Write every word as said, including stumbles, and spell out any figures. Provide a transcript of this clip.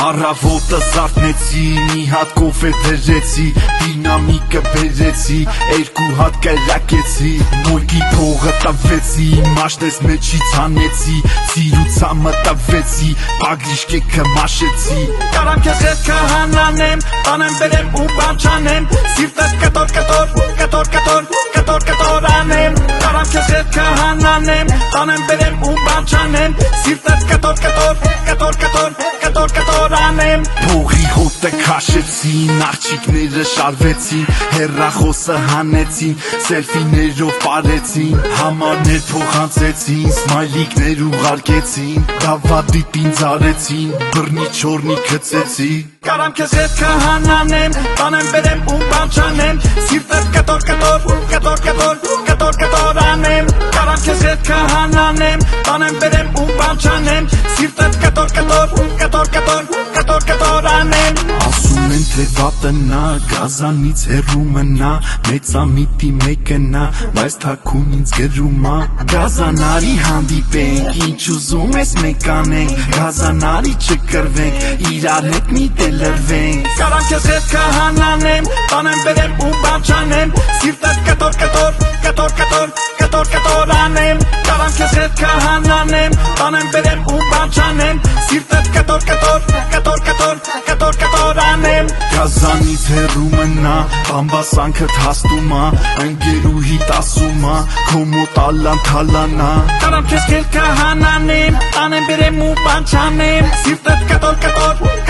Առավոտը զարթնեցի, մի հատ կոֆե դրեցի, դինամիկը բերեցի, երկու հատ կրակեցի, նոյկի փողը տվեցի, մաշտես մեջից հանեցի, ծիրուցամը տվեցի, բագրիշկեքը մաշեցի։ Կարամ քեզ հետքը հանանեմ, տանեմ բերեմ ու բանչանեմ, սիրտս կտոր կտոր, կտոր կտոր, կտոր կտոր անեմ։ Կարամ քեզ հետքը հանանեմ, տանեմ բերեմ ու բանչանեմ, սիրտս կտոր կտոր, կտոր կտոր, կտոր կտոր անեմ։ Փողի հոտը քաշեցին, աղջիկները շարվեցին, հեռախոսը հանեցին, սելֆիներով պարեցին, համարներ փոխանցեցին, սմայլիկներ ուղարկեցին, դավադիտ ինձ արեցին, բռնի չորնի գցեցի։ Կարամ քեզ հետքը հանանեմ, տանեմ բերեմ ու բանչանեմ, սիրտս կտոր կտոր, կտոր կտոր, կտոր կտոր անեմ։ Կարամ քեզ հետքը հանանեմ, տանեմ բերեմ ու բանչանեմ, սիրտս կտոր կտոր, կտոր կտոր, կտոր կտոր անեմ։ Ասում են թե վատը նա, գազանից հեռու մնա, մեծամիտի մեկը նա, բայց թաքուն ինձ գրում ա։ Գազանարի հանդիպենք, ինչ ուզում ես մեկ անենք, գազանարի չկրվենք, իրար հետ մի տե լրվենք։ Կարամ քեզ հետքը հանանեմ, տանեմ բերեմ ու բանչանեմ, սիրտս կտոր կտոր, կտոր կտոր, կտոր կտոր անեմ։ Կարամ քեզ հետքը հանանեմ, տանեմ բերեմ ու բանչանեմ, սիրտս կտոր կտոր, կտոր կտոր, կտոր կտոր անեմ։ Գազանից հեռու մնա, բամբասանքդ հաստում ա, ընկերուհիդ ասում ա, քո մոտ ալան թալանա։ Կարամ քեզ հետքը հանանեմ, տանեմ բերեմ ու բանչանեմ, սիրտս կտոր կտոր,